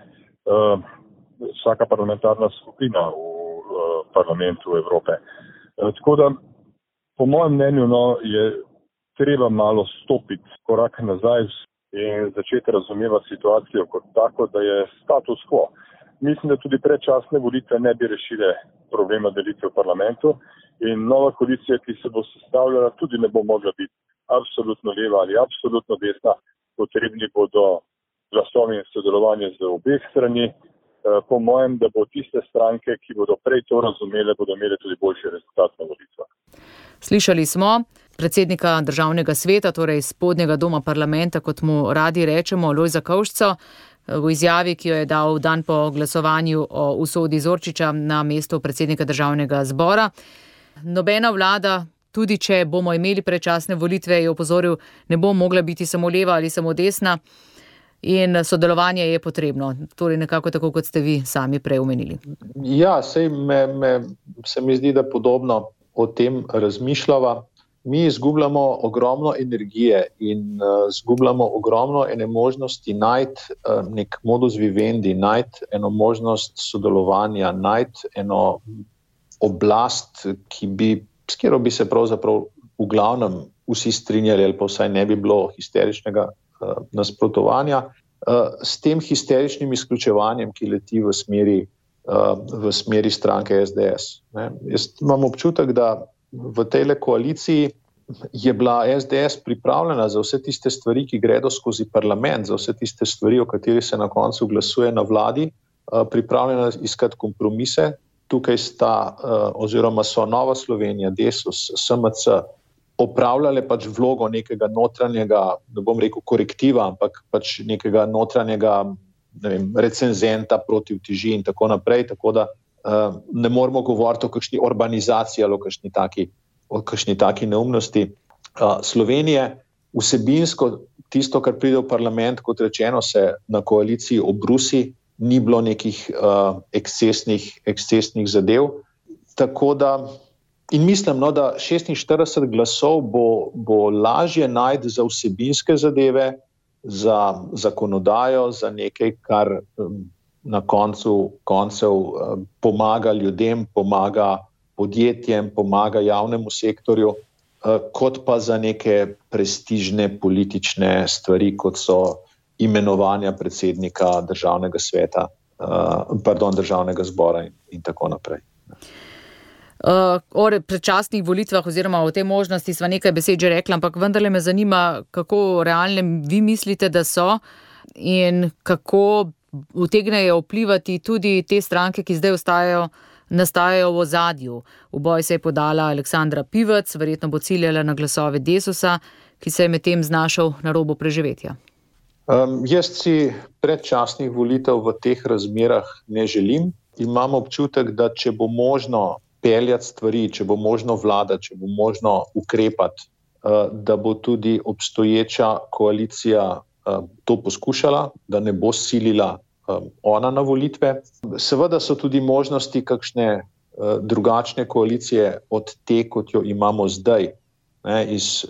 C: vsaka parlamentarna skupina v parlamentu Evrope. Tako da, po mojem mnenju, je treba malo stopiti korak nazaj in začeti razumevati situacijo kot tako, da je status quo. Mislim, da tudi predčasne volitve ne bi rešile problema delitve v parlamentu in nova koalicija, ki se bo sestavljala, tudi ne bo mogla biti absolutno leva ali absolutno desna, potrebni bodo glasovi in sodelovanje z obeh strani. Po mojem, da bo tiste stranke, ki bodo prej to razumele, bodo imele tudi boljši rezultat na volitvah.
A: Slišali smo predsednika Državnega sveta, torej spodnjega doma parlamenta, kot mu radi rečemo, Lojza Kovšco, v izjavi, ki jo je dal dan po glasovanju o usodi Zorčiča na mesto predsednika Državnega zbora. Nobena vlada, tudi če bomo imeli predčasne volitve, je opozoril, ne bo mogla biti samo leva ali samo desna in sodelovanje je potrebno. Torej nekako tako, kot ste vi sami prej omenili.
B: Ja, se mi zdi, da podobno o tem razmišljava. Mi izgubljamo ogromno energije in izgubljamo ogromno ene možnosti najti nek modus vivendi, najti eno možnost sodelovanja, najti eno oblast, s katero bi se pravzaprav v glavnem vsi strinjali, ali pa vsaj ne bi bilo histeričnega nasprotovanja, s tem histeričnim izključevanjem, ki leti v smeri stranke SDS. Jaz imam občutek, da v tejle koaliciji je bila SDS pripravljena za vse tiste stvari, ki gredo skozi parlament, za vse tiste stvari, o katerih se na koncu glasuje na vladi, pripravljena iskati kompromise. Tukaj so Nova Slovenija, Desus, SMC opravljale pač vlogo nekega notranjega, ne bom rekel korektiva, ampak pač nekega notranjega, recenzenta proti uteži in tako naprej, tako da ne moramo govoriti o kakšni urbanizaciji ali o kakšni taki neumnosti. Slovenije vsebinsko, tisto, kar pride v parlament, kot rečeno, se na koaliciji obrusi, ni bilo nekih ekscesnih zadev. Tako da, in mislim, da 46 glasov bo lažje najti za vsebinske zadeve, za zakonodajo, za nekaj, kar na koncev pomaga ljudem, pomaga podjetjem, pomaga javnemu sektorju, kot pa za neke prestižne politične stvari, kot so imenovanja predsednika Državnega sveta, Državnega zbora in tako naprej.
A: O predčasnih volitvah oziroma o tej možnosti sva nekaj besed že rekla, ampak vendarle me zanima, kako realne vi mislite, da so in kako utegnejo vplivati tudi te stranke, ki zdaj nastajajo v ozadju. V boj se je podala Aleksandra Pivec, verjetno bo ciljala na glasove Desusa, ki se je medtem znašel na robu preživetja.
B: Jaz si predčasnih volitev v teh razmerah ne želim. Imam občutek, da če bo možno peljati stvari, če bo možno vladati, če bo možno ukrepati, da bo tudi obstoječa koalicija to poskušala, da ne bo silila ona na volitve. Seveda so tudi možnosti kakšne drugačne koalicije od te, kot jo imamo zdaj, iz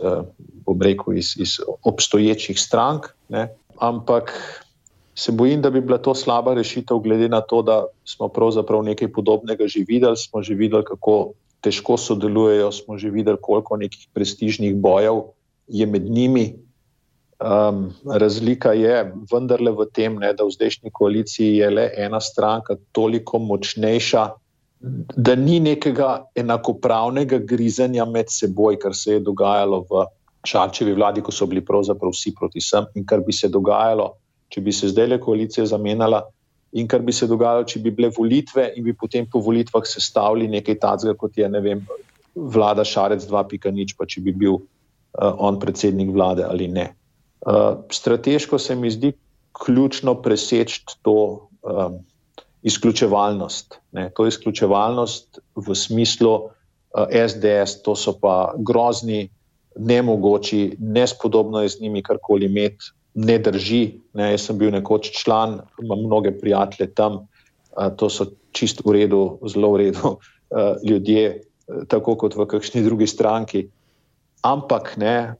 B: obstoječih strank, ampak se bojim, da bi bila to slaba rešitev, glede na to, da smo pravzaprav nekaj podobnega že videli, smo že videli, kako težko sodelujejo, smo že videli, koliko nekih prestižnih bojev je med njimi. Razlika je vendarle v tem, da v zdajšnji koaliciji je le ena stranka toliko močnejša, da ni nekega enakopravnega grizenja med seboj, kar se je dogajalo v Šarčevi vladi, ko so bili pravzaprav vsi proti vsem, in kar bi se dogajalo, če bi se zdajle koalicija zamenjala, in kar bi se dogajalo, če bi bile volitve in bi potem po volitvah sestavili nekaj takega, kot je, vlada Šarec 2.0, pa če bi bil on predsednik vlade ali ne. Strateško se mi zdi ključno preseči to izključevalnost. To izključevalnost v smislu SDS, to so pa grozni, nemogoči, nespodobno je z njimi karkoli imeti, ne drži. Jaz sem bil nekoč član, imam mnoge prijatelje tam, to so čist v redu, zelo v redu ljudje, tako kot v kakšni drugi stranki. Ampak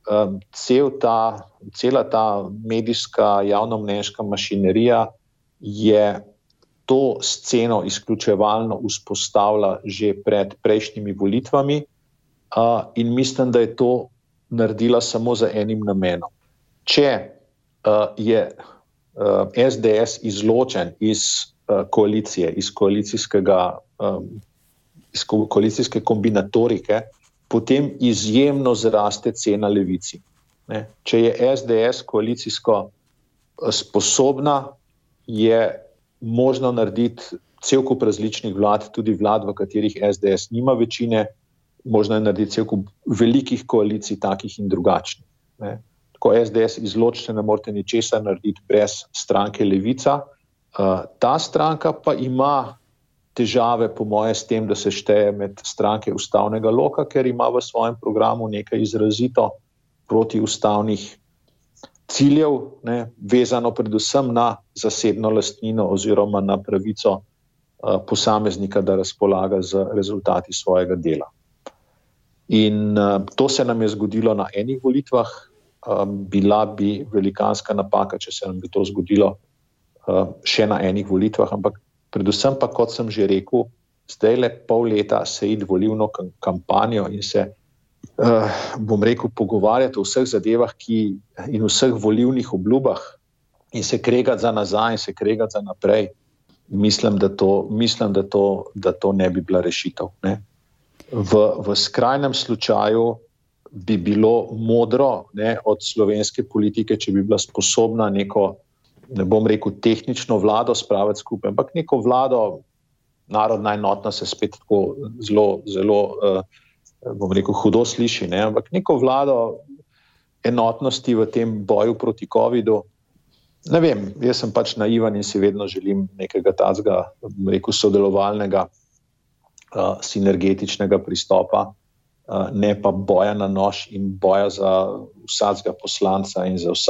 B: cela ta medijska javnomnenjska mašinerija je to sceno izključevalno vzpostavila že pred prejšnjimi volitvami in mislim, da je to naredila samo z enim namenom. Če je SDS izločen iz koalicije, iz koalicijske kombinatorike, potem izjemno zraste cena levici. Ne. Če je SDS koalicijsko sposobna, je možno narediti cel kup različnih vlad, tudi vlad, v katerih SDS nima večine, možno je narediti cel kup velikih koalicij, takih in drugačnih. Ne. Ko SDS izločite, ne morete ničesar narediti brez stranke Levica. Ta stranka pa ima težave, po moje, s tem, da se šteje med stranke ustavnega loka, ker ima v svojem programu nekaj izrazito protiustavnih ciljev, ne, vezano predvsem na zasebno lastnino oziroma na pravico posameznika, da razpolaga z rezultati svojega dela. In to se nam je zgodilo na enih volitvah. Bila bi velikanska napaka, če se nam bi to zgodilo še na enih volitvah, ampak predvsem pa, kot sem že rekel, zdaj le pol leta se iti volilno kampanjo in se, pogovarjati o vseh zadevah in vseh volilnih obljubah in se kregati za nazaj in se kregati za naprej, mislim, da to ne bi bila rešitev. Ne. V skrajnem slučaju bi bilo modro, ne, od slovenske politike, če bi bila sposobna neko, ne bom rekel tehnično vlado spraviti skupaj, ampak neko vlado, narodna enotna se spet tako zelo, hudo sliši, ne, ampak neko vlado enotnosti v tem boju proti covidu. Ne vem, jaz sem pač naivan in si vedno želim nekega tazga, sodelovalnega, sinergetičnega pristopa, ne pa boja na nož in boja za vsakega poslanca in za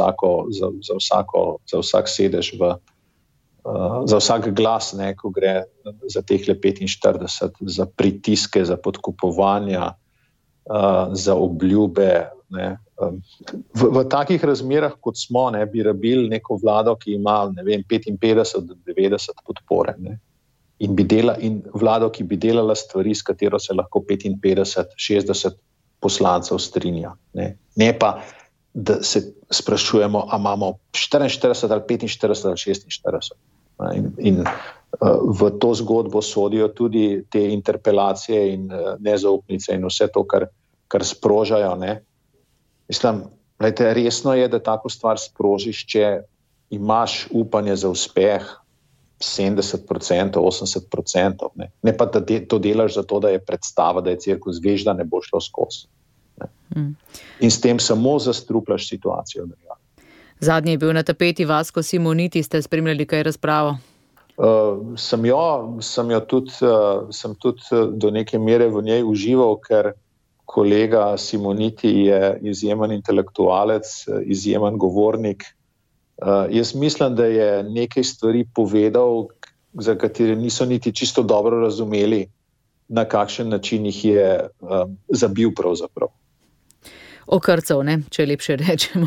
B: vsak sedež za vsak glas, ne, ko gre za tehle 45, za pritiske, za podkupovanja, za obljube. Ne. V takih razmerah, kot smo, ne, bi rabili neko vlado, ki ima, ne vem, 55 do 90 podpore, ne. In vlado, ki bi delala stvari, s katero se lahko 55-60 poslancev strinja. Ne pa, da se sprašujemo, a imamo 44 ali 45 ali 46. In v to zgodbo sodijo tudi te interpelacije in nezaupnice in vse to, kar sprožajo. Ne. Mislim, resno je, da tako stvar sprožiš, če imaš upanje za uspeh 70%, 80%, ne pa, da to delaš zato, da je predstava, da je cirkus, veš, da ne bo šlo skozi. In s tem samo zastrupljaš situacijo.
A: Zadnji je bil na tapeti Vasko Simoniti, ste spremljali kaj razpravo?
B: Sem tudi do neke mere v njej užival, ker kolega Simoniti je izjemen intelektualec, izjemen govornik. Jaz mislim, da je nekaj stvari povedal, za katere niso niti čisto dobro razumeli, na kakšen način jih je zabil pravzaprav.
A: Okrcal, ne, če lepše rečemo.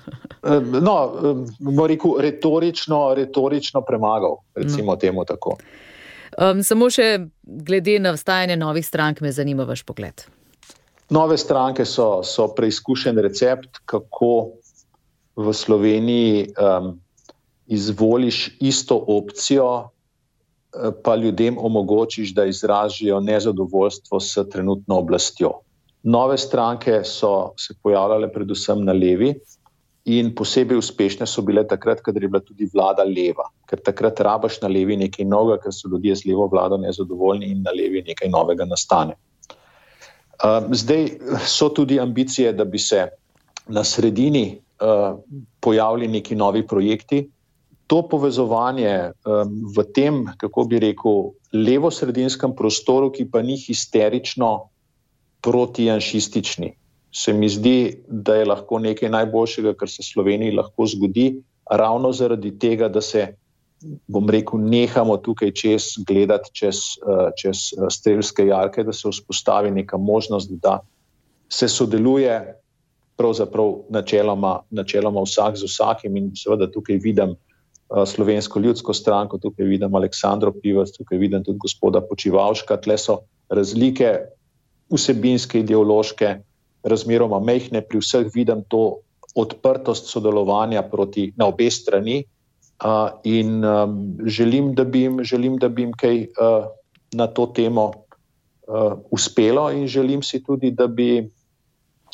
B: Bom rekel, retorično premagal, recimo temu tako.
A: Samo še glede na vstajanje novih strank me zanima vaš pogled.
B: Nove stranke so preizkušen recept, kako v Sloveniji izvoliš isto opcijo, pa ljudem omogočiš, da izražijo nezadovoljstvo s trenutno oblastjo. Nove stranke so se pojavljale predvsem na levi in posebej uspešne so bile takrat, kadar je bila tudi vlada leva, ker takrat rabaš na levi nekaj novega, ker so ljudje z levo vlado nezadovoljni in na levi nekaj novega nastane. Zdaj so tudi ambicije, da bi se na sredini pojavili neki novi projekti. To povezovanje v tem, kako bi rekel, levo-sredinskem prostoru, ki pa ni histerično protijanšistični, se mi zdi, da je lahko nekaj najboljšega, kar se Sloveniji lahko zgodi, ravno zaradi tega, da se, nehamo tukaj gledati čez strelske jarke, da se vzpostavi neka možnost, da se sodeluje pravzaprav načeloma vsak z vsakim in seveda tukaj vidim Slovensko ljudsko stranko, tukaj vidim Aleksandro Pivac, tukaj vidim tudi gospoda Počivalška, tle so razlike vsebinske, ideološke, razmeroma majhne, pri vseh vidim to odprtost sodelovanja na obe strani in želim, da bi jim kaj na to temo uspelo in želim si tudi, da bi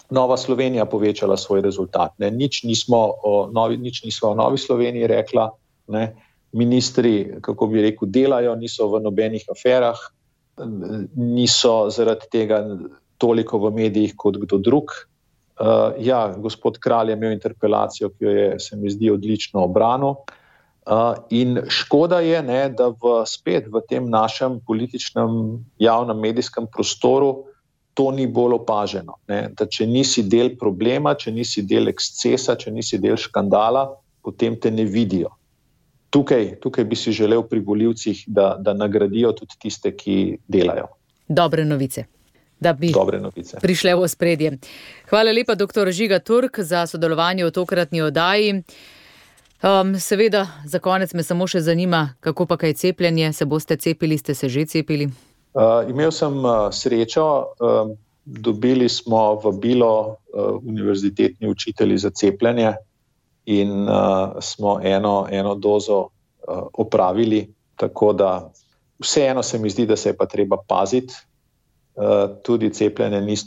B: Nova Slovenija povečala svoj rezultat. Nič nismo o Novi Sloveniji rekla. Ne. Ministri, kako bi rekel, delajo, niso v nobenih aferah, niso zaradi tega toliko v medijih kot kdo drug. Gospod Kralj je imel interpelacijo, ki jo je, se mi zdi, odlično obranil. In škoda je, ne, da spet v tem našem političnem javnem medijskem prostoru to ni bolj opaženo. Ne, da če nisi del problema, če nisi del ekscesa, če nisi del škandala, potem te ne vidijo. Tukaj bi si želel pri volivcih, da nagradijo tudi tiste, ki delajo.
A: Dobre novice. Da bi prišle v ospredje. Hvala lepa, dr. Žiga Turk, za sodelovanje v tokratni oddaji. Seveda, za konec me samo še zanima, kako pa kaj cepljenje, se boste cepili, ste se že cepili?
B: Imel sem srečo, dobili smo vabilo univerzitetni učitelji za cepljenje in smo eno dozo opravili, tako da vseeno se mi zdi, da se je pa treba paziti. Tudi cepljenje ni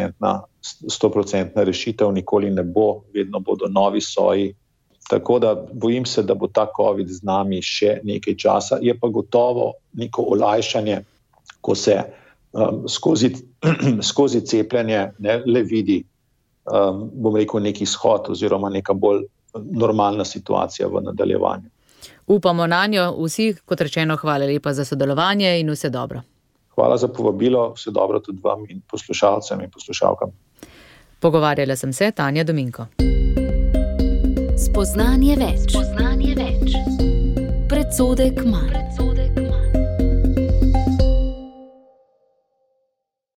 B: 100% rešitev, nikoli ne bo, vedno bodo novi soji. Tako da bojim se, da bo ta COVID z nami še nekaj časa. Je pa gotovo neko olajšanje, ko se skozi cepljenje le vidi, bom rekel, neki izhod oziroma neka bolj normalna situacija v nadaljevanju.
A: Upamo nanjo vsi, kot rečeno, hvala lepa za sodelovanje in vse dobro.
B: Hvala za povabilo, vse dobro tudi vam in poslušalcem in poslušalkam.
A: Pogovarjala sem se, Tanja Dominko.
D: Spoznanje več. Predsodek manj.